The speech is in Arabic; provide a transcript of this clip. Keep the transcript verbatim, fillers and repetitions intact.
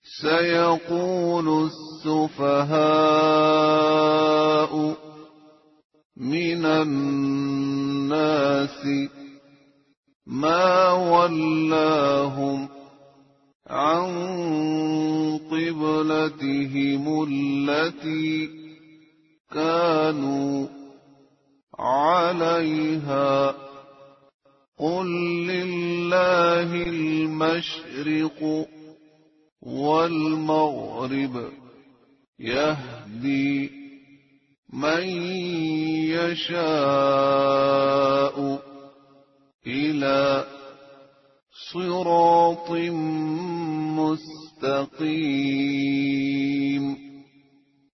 سيقول السفهاء من الناس ما ولاهم عن قبلتهم التي كانوا عليها قل لله المشرق والمغرب يهدي من يشاء إلى صراط مستقيم.